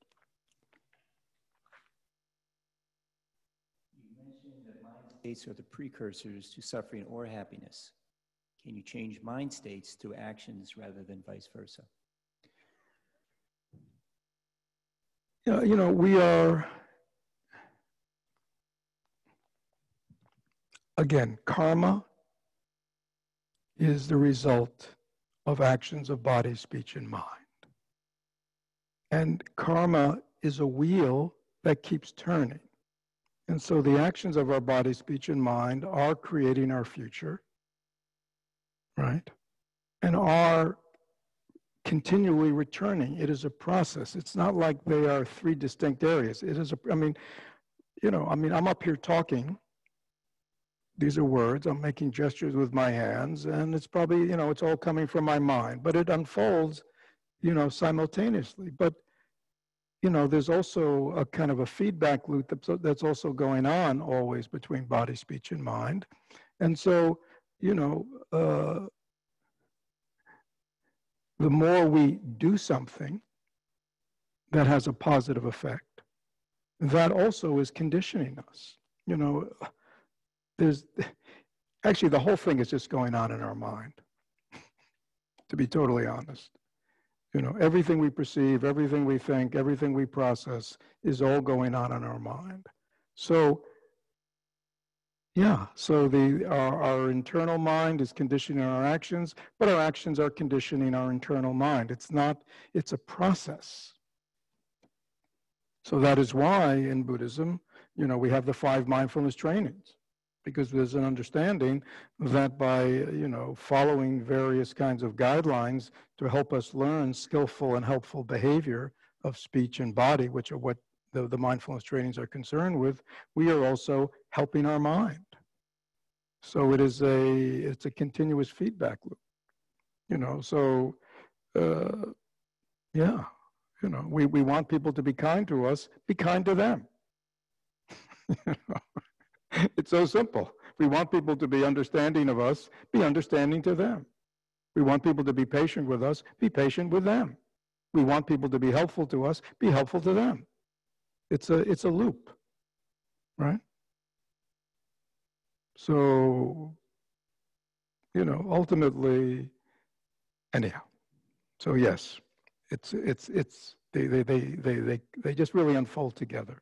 You mentioned that mind states are the precursors to suffering or happiness. Can you change mind states to actions rather than vice versa? Yeah, you know, we are, again, karma is the result of actions of body, speech, and mind. And karma is a wheel that keeps turning. And so the actions of our body, speech, and mind are creating our future, right? And are continually returning. It is a process. It's not like they are three distinct areas. It is a, I mean, you know, I mean, I'm up here talking. These are words. I'm making gestures with my hands, and it's probably, you know, it's all coming from my mind, but it unfolds, you know, simultaneously. But, you know, there's also a kind of a feedback loop that's also going on always between body, speech, and mind. And so, you know, uh, the more we do something that has a positive effect, that also is conditioning us. You know, there's, actually the whole thing is just going on in our mind, to be totally honest. You know, everything we perceive, everything we think, everything we process is all going on in our mind. So, yeah, so the, our, our internal mind is conditioning our actions, but our actions are conditioning our internal mind. It's not, it's a process. So that is why in Buddhism, you know, we have the five mindfulness trainings, because there's an understanding that by, you know, following various kinds of guidelines to help us learn skillful and helpful behavior of speech and body, which are what the, the mindfulness trainings are concerned with, we are also helping our mind. So it is a, it's a continuous feedback loop, you know, so, uh, yeah, you know, we, we want people to be kind to us, be kind to them. You know? It's so simple. We want people to be understanding of us, be understanding to them. We want people to be patient with us, be patient with them. We want people to be helpful to us, be helpful to them. It's a, it's a loop, right? So, you know, ultimately, anyhow, so yes, it's, it's, it's, they, they, they, they, they, they just really unfold together.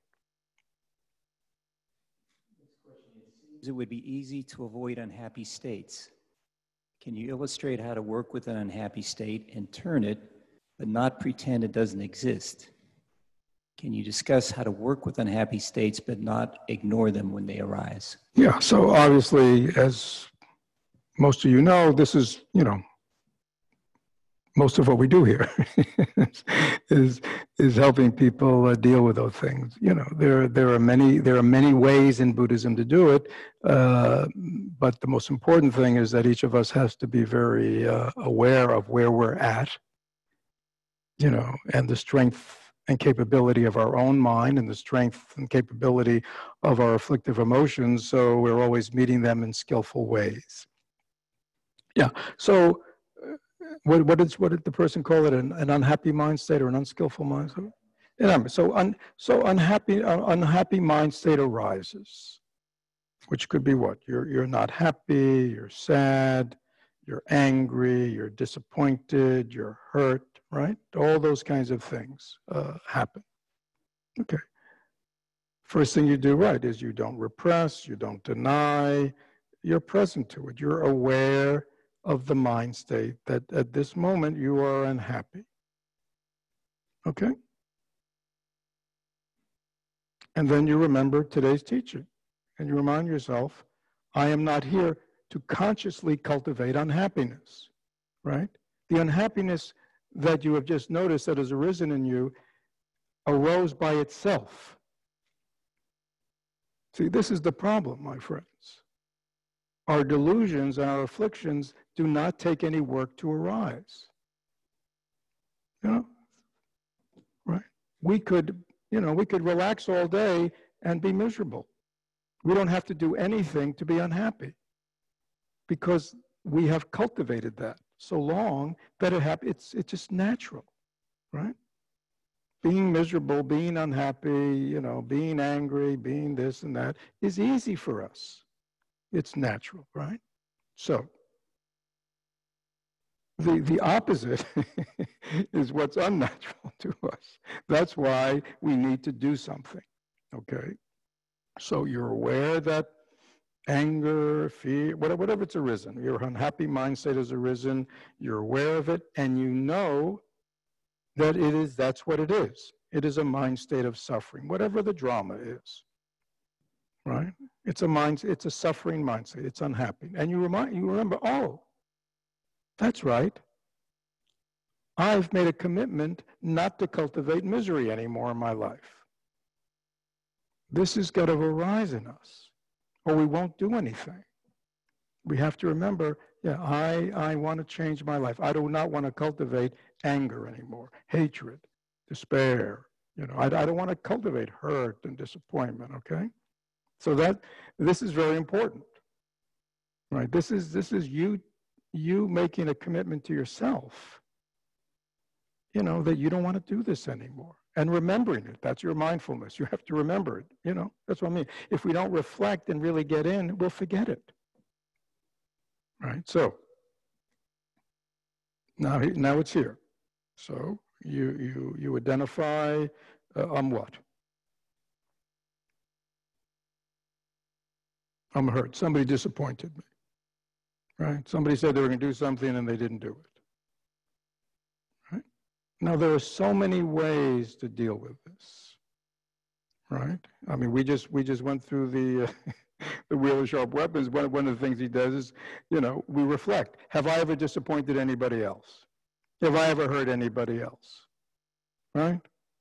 It would be easy to avoid unhappy states. Can you illustrate how to work with an unhappy state and turn it, but not pretend it doesn't exist? Can you discuss how to work with unhappy states, but not ignore them when they arise? Yeah, so obviously, as most of you know, this is, you know, most of what we do here is is helping people uh, deal with those things. You know, there there are many there are many ways in Buddhism to do it, uh, but the most important thing is that each of us has to be very uh, aware of where we're at. You know, and the strength and capability of our own mind, and the strength and capability of our afflictive emotions. So we're always meeting them in skillful ways. Yeah. So. What, what, is, what did the person call it? An, an unhappy mind state or an unskillful mind state? Yeah, so, un, so unhappy, uh, unhappy mind state arises, which could be what? You're, you're not happy, you're sad, you're angry, you're disappointed, you're hurt, right? All those kinds of things uh, happen. Okay. First thing you do right is you don't repress, you don't deny, you're present to it. You're aware of the mind state that at this moment you are unhappy. Okay? And then you remember today's teaching and you remind yourself, I am not here to consciously cultivate unhappiness, right? The unhappiness that you have just noticed that has arisen in you arose by itself. See, this is the problem, my friends. Our delusions and our afflictions do not take any work to arise. You know, right? We could, you know, we could relax all day and be miserable. We don't have to do anything to be unhappy because we have cultivated that so long that it hap- it's, it's just natural, right? Being miserable, being unhappy, you know, being angry, being this and that is easy for us. It's natural, right? So, the, the opposite is what's unnatural to us. That's why we need to do something, okay? So you're aware that anger, fear, whatever it's arisen, your unhappy mind state has arisen, you're aware of it, and you know that it is, that's what it is. It is a mind state of suffering, whatever the drama is, right? It's a mind, it's a suffering mind state, it's unhappy. And you remind, you remember, oh, that's right. I've made a commitment not to cultivate misery anymore in my life. This has got to arise in us, or we won't do anything. We have to remember, yeah, I, I want to change my life. I do not want to cultivate anger anymore, hatred, despair. You know, I, I don't want to cultivate hurt and disappointment, okay? So that, this is very important, right? This is, this is you, you making a commitment to yourself, you know, that you don't want to do this anymore. And remembering it, that's your mindfulness. You have to remember it, you know, that's what I mean. If we don't reflect and really get in, we'll forget it. Right, so now, now it's here. So you, you, you identify, uh, I'm what? I'm hurt. Somebody disappointed me, right? Somebody said they were going to do something and they didn't do it. Right? Now, there are so many ways to deal with this, right? I mean, we just, we just went through the, uh, the wheel of sharp weapons, one, one of the things he does is, you know, we reflect. Have I ever disappointed anybody else? Have I ever hurt anybody else? Right?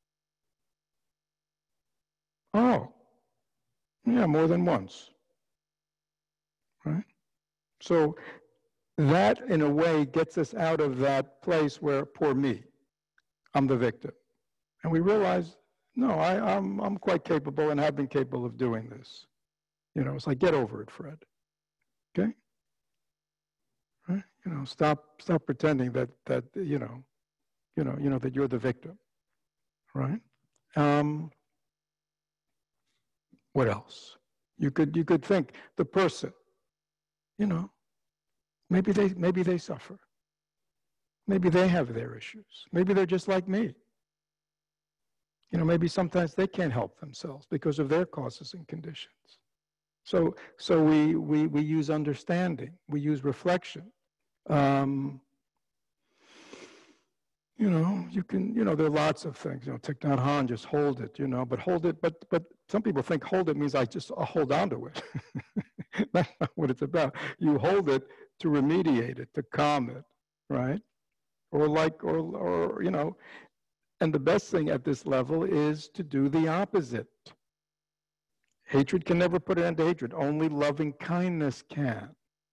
Oh, yeah, more than once. Right? So that, in a way, gets us out of that place where, poor me, I'm the victim. And we realize, no, I, I'm, I'm quite capable and have been capable of doing this. You know, it's like, get over it, Fred. Okay? Right? You know, stop, stop pretending that, that, you know, you know, you know, that you're the victim. Right? Um, what else? You could, you could think the person, you know, maybe they, maybe they suffer. Maybe they have their issues. Maybe they're just like me. You know, maybe sometimes they can't help themselves because of their causes and conditions. So, so we, we, we use understanding, we use reflection. Um, you know, you can, you know, there are lots of things, you know, Thich Nhat Hanh, just hold it, you know, but hold it, but, but some people think hold it means I just I'll hold on to it. That's not what it's about. You hold it to remediate it, to calm it, right? Or like, or, or, you know, and the best thing at this level is to do the opposite. Hatred can never put an end to hatred. Only loving kindness can.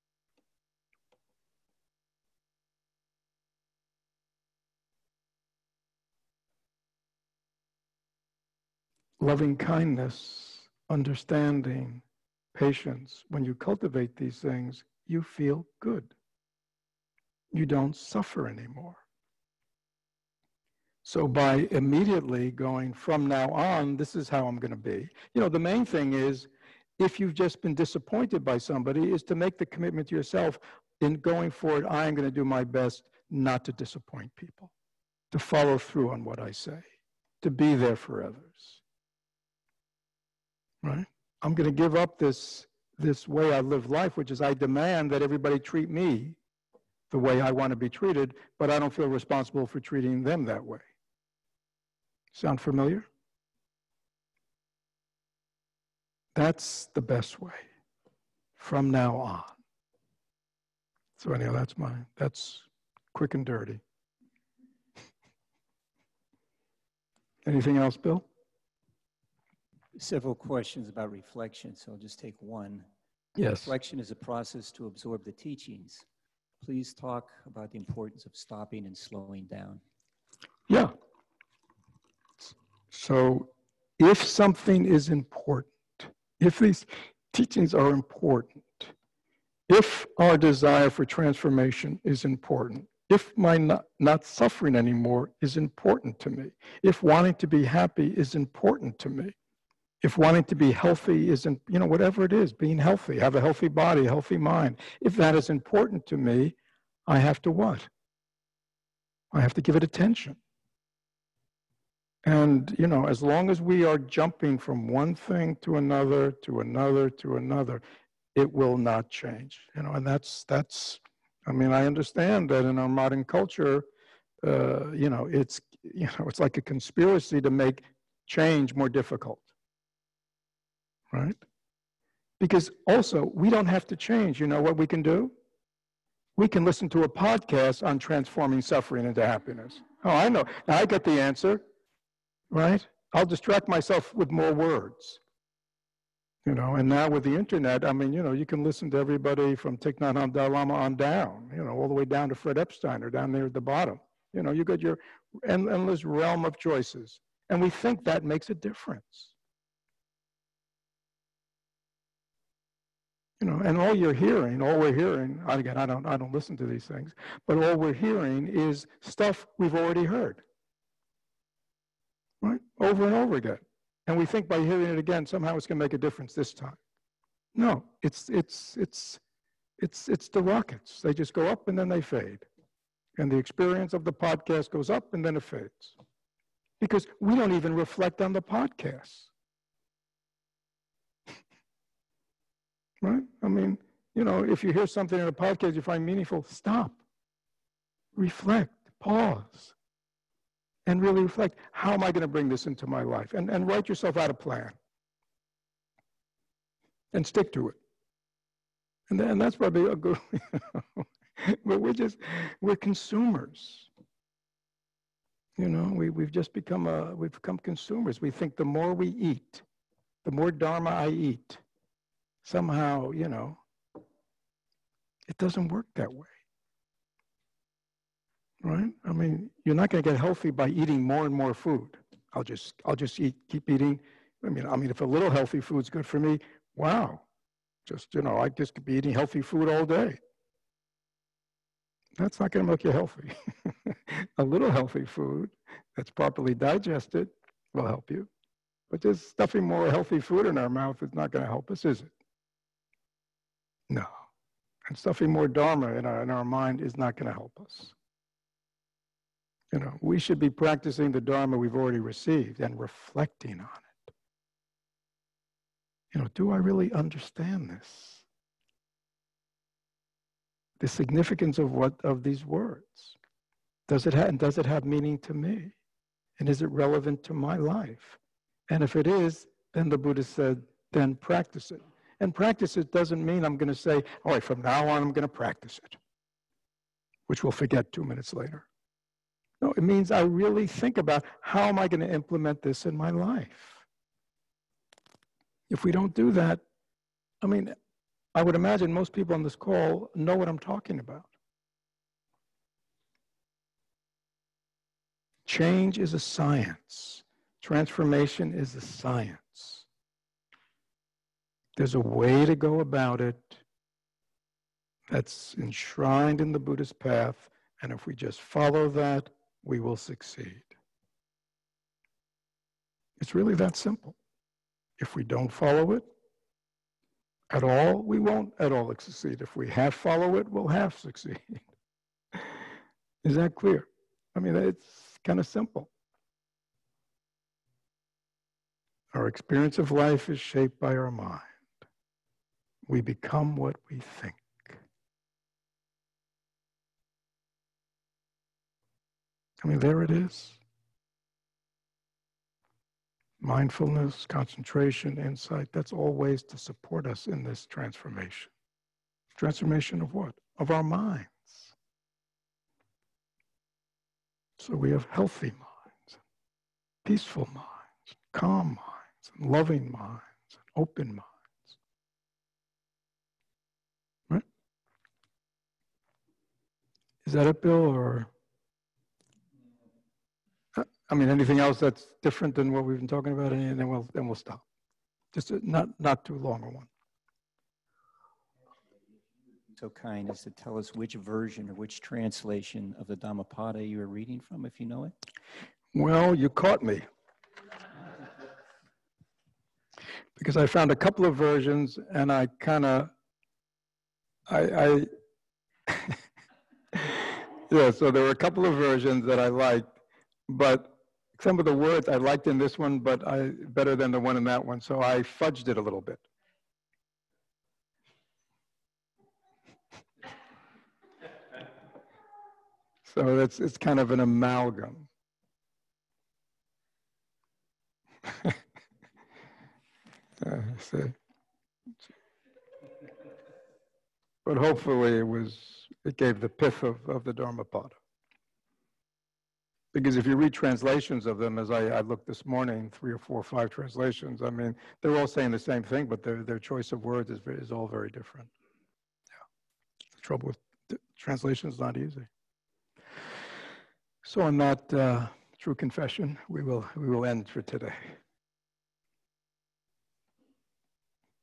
Loving kindness, understanding, patience, when you cultivate these things, you feel good. You don't suffer anymore. So by immediately going from now on, this is how I'm going to be. You know, the main thing is, if you've just been disappointed by somebody, is to make the commitment to yourself in going forward, I am going to do my best not to disappoint people, to follow through on what I say, to be there for others. Right? I'm going to give up this, this way I live life, which is I demand that everybody treat me the way I want to be treated, but I don't feel responsible for treating them that way. Sound familiar? That's the best way from now on. So anyhow, that's mine. That's quick and dirty. Anything else, Bill? Several questions about reflection, so I'll just take one. Yes. Reflection is a process to absorb the teachings. Please talk about the importance of stopping and slowing down. Yeah. So if something is important, if these teachings are important, if our desire for transformation is important, if my not, not suffering anymore is important to me, if wanting to be happy is important to me, if wanting to be healthy isn't, you know, whatever it is, being healthy, have a healthy body, healthy mind, if that is important to me, I have to what? I have to give it attention. And, you know, as long as we are jumping from one thing to another, to another, to another, it will not change. You know, and that's, that's, I mean, I understand that in our modern culture, uh, you know, it's, you know, it's like a conspiracy to make change more difficult. Right? Because also, we don't have to change. You know what we can do? We can listen to a podcast on transforming suffering into happiness. Oh, I know. Now I get the answer, right? I'll distract myself with more words. You know, and now with the internet, I mean, you know, you can listen to everybody from Thich Nhat Hanh, Dalai Lama on down, you know, all the way down to Fred Epstein or down there at the bottom. You know, you got your endless realm of choices. And we think that makes a difference. You know, and all you're hearing, all we're hearing, again, I don't, I don't listen to these things, but all we're hearing is stuff we've already heard, right? Over and over again. And we think by hearing it again, somehow it's going to make a difference this time. No, it's, it's, it's, it's, it's the rockets. They just go up and then they fade. And the experience of the podcast goes up and then it fades. Because we don't even reflect on the podcasts. Right? I mean, you know, if you hear something in a podcast you find meaningful, stop, reflect, pause, and really reflect, how am I going to bring this into my life? And, and write yourself out a plan. And stick to it. And, and that's probably a good, but we're just, we're consumers. You know, we, we've just become, a, we've become consumers. We think the more we eat, the more Dharma I eat, somehow, you know, it doesn't work that way. Right? I mean, you're not going to get healthy by eating more and more food. I'll just, I'll just eat, keep eating. I mean, I mean, if a little healthy food's good for me, wow. Just, you know, I just could be eating healthy food all day. That's not going to make you healthy. A little healthy food that's properly digested will help you. But just stuffing more healthy food in our mouth is not going to help us, is it? No. And stuffing more Dharma in our, in our mind is not going to help us. You know, we should be practicing the Dharma we've already received and reflecting on it. You know, do I really understand this? The significance of what of these words? Does it have, does it have meaning to me? And is it relevant to my life? And if it is, then the Buddha said, then practice it. And practice it doesn't mean I'm going to say, all right, from now on, I'm going to practice it, which we'll forget two minutes later. No, it means I really think about how am I going to implement this in my life? If we don't do that, I mean, I would imagine most people on this call know what I'm talking about. Change is a science. Transformation is a science. There's a way to go about it that's enshrined in the Buddhist path, and if we just follow that, we will succeed. It's really that simple. If we don't follow it at all, we won't at all succeed. If we half follow it, we'll half succeed. Is that clear? I mean, it's kind of simple. Our experience of life is shaped by our mind. We become what we think. I mean, there it is. Mindfulness, concentration, insight, that's all ways to support us in this transformation. Transformation of what? Of our minds. So we have healthy minds, peaceful minds, calm minds, and loving minds, and open minds. Right? Is that it, Bill, or? I mean, anything else that's different than what we've been talking about, and then we'll then we'll stop. Just a, not not too long a one. So kind as to tell us which version or which translation of the Dhammapada you were reading from, if you know it. Well, you caught me, because I found a couple of versions, and I kind of, I, I yeah. So there were a couple of versions that I liked, but some of the words I liked in this one, but I better than the one in that one. So I fudged it a little bit. So it's it's kind of an amalgam. uh, see. But hopefully it was it gave the pith of, of the Dhammapada. Because if you read translations of them, as I, I looked this morning, three or four or five translations, I mean, they're all saying the same thing, but their their choice of words is, is all very different. Yeah. The trouble with the translation is not easy. So on that uh, true confession, we will we will end for today.